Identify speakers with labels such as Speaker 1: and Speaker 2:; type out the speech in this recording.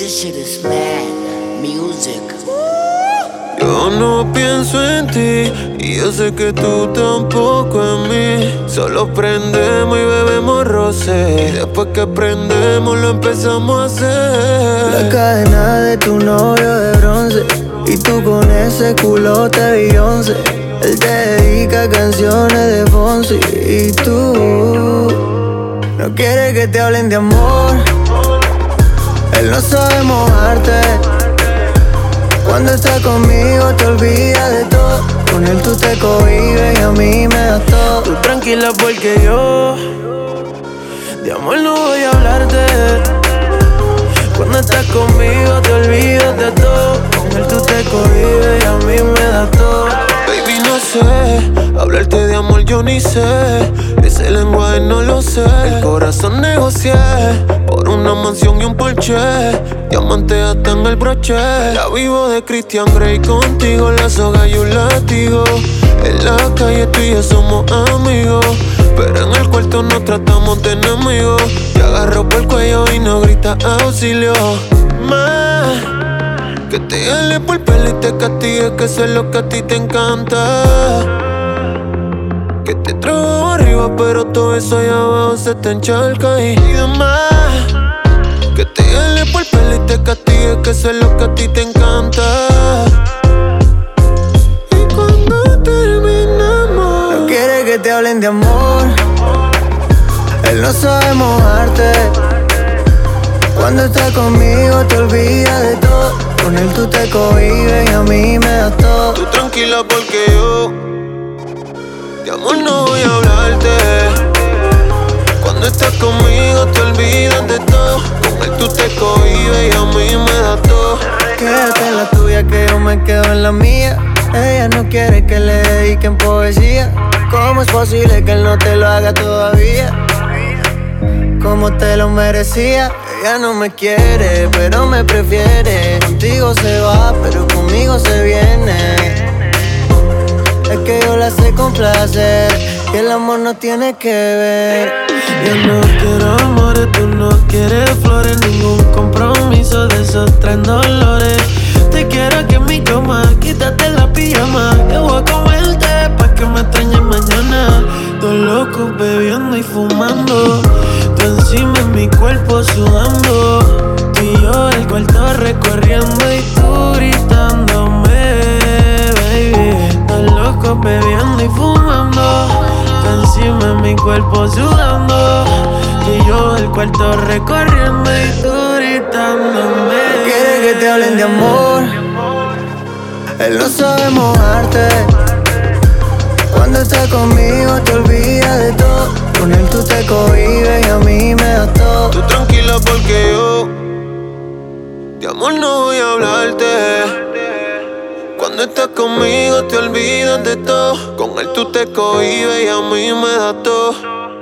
Speaker 1: This shit is mad music.
Speaker 2: Yo no pienso en ti y yo sé que tú tampoco en mí. Solo prendemos y bebemos rosé y después que prendemos lo empezamos a hacer.
Speaker 3: La cadena de tu novio de bronce y tú con ese culote Beyoncé. Él te dedica canciones de Fonsi y tú no quieres que te hablen de amor. Él no sabe mojarte. Cuando estás conmigo te olvidas de todo. Con él tú te cohibes y a mí me das todo.
Speaker 2: Tú tranquila porque yo de amor no voy a hablarte. Cuando estás conmigo te olvidas de todo. Con él tú te cohibes y a mí me das todo. Baby, no sé, hablarte de amor yo ni sé. Ese lenguaje no lo sé. El corazón negocié por una mansión y un Porsche. Diamante hasta en el broche. La vivo de Christian Grey contigo. La soga y un látigo. En la calle tú y yo somos amigos, pero en el cuarto nos tratamos de enemigos. Te agarro por el cuello y no grita auxilio. Más que te jale por el pelo y te castigue, que eso es lo que a ti te encanta. Que te traigo arriba, pero todo eso allá abajo se te encharca y demás. Que te jale por el pelo y te castigue, que eso es lo que a ti te encanta. Y cuando terminamos,
Speaker 3: no quiere que te hablen de amor. Él no sabe mojarte. Cuando estás conmigo te olvidas de todo. Con él tú te cohibes y a mí me das todo.
Speaker 2: tú tranquila porque yo de amor no voy a hablarte. Cuando estás conmigo te olvidas de todo. Con él tú te cohibes y a mí me das todo.
Speaker 3: Quédate en la tuya que yo me quedo en la mía. Ella no quiere que le dediquen poesía. ¿Cómo es posible que él no te lo haga todavía? Como te lo merecía. Ella no me quiere, pero me prefiere. Contigo se va, pero conmigo se viene. Es que yo la sé complacer y el amor no tiene que ver.
Speaker 2: Yo no quiero amores, tú no quieres flores. Ningún compromiso de esos traen dolores. Te quiero aquí en mi cama, quítate la pijama. Que voy a comerte pa' que me extrañes mañana. Dos locos bebiendo y fumando. Tú encima en mi cuerpo sudando. Tú y yo el cuarto recorriendo y tú gritándome, baby. Dos locos bebiendo y fumando. Tú encima en mi cuerpo sudando. Tú y yo el cuarto recorriendo y tú gritándome.
Speaker 3: Quiere que te hablen de amor. Él no sabe mojarte. Cuando estás conmigo te olvidas de todo. Con él tú te cohibes y a mí me das todo.
Speaker 2: Tú tranquila porque yo de amor no voy a hablarte. Cuando estás conmigo te olvidas de todo. Con él tú te cohibes y a mí me das todo.